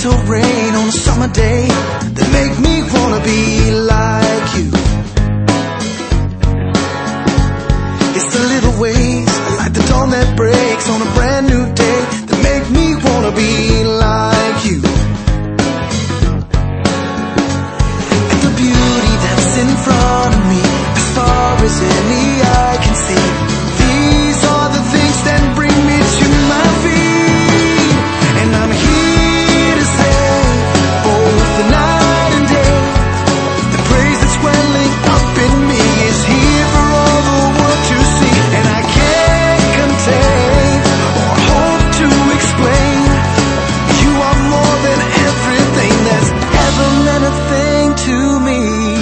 gentle rain on a summer day that make me wanna be like you. It's the little ways, like the dawn that breaks on a brand new day, that make me wanna be like you. And the beauty that's in front of me, as far as any eye can see, these are the things that bring me to my feet. And I'm here to say, both the night and day, the praise that's welling up in me is here for all the world to see. And I can't contain or hope to explain, you are more than everything that's ever meant a thing to me.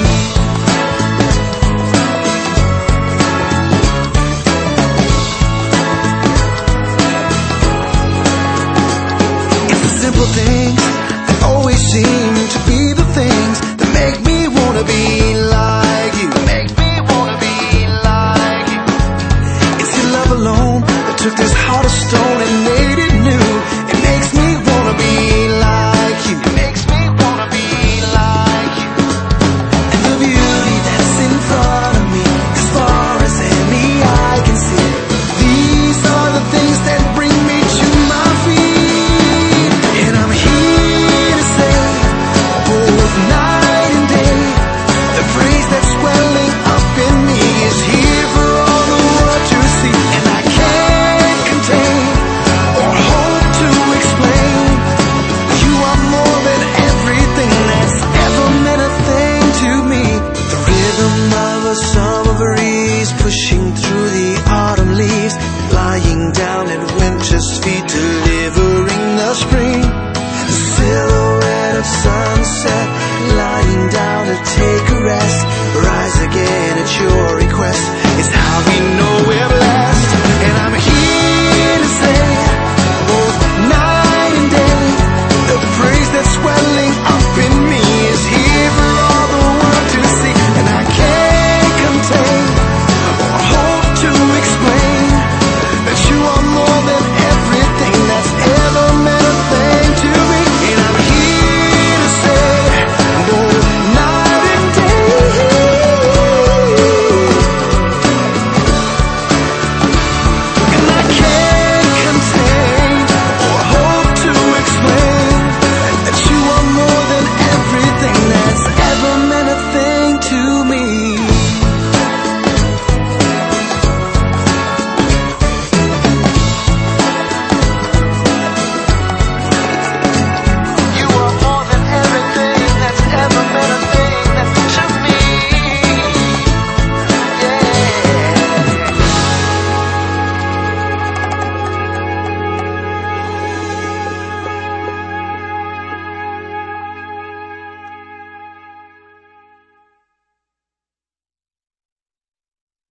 Simple things that always seem to be the things that make me wanna be like you. Make me wanna be like you. It's your love alone that took this heart of stone and made it new. It makes me wanna be like you. It makes me wanna be like you. And the beauty that's in front of me, as far as any eye can see, these are the things that bring me to my feet. And I'm here to say, both night and day, the praise that's welling up in me is here for all the world to see. And I can't contain or hope to explain, you are more than everything that's ever meant a thing to me. The rhythm of a summer breeze pushing through the autumn leaves, lying down at winter's feet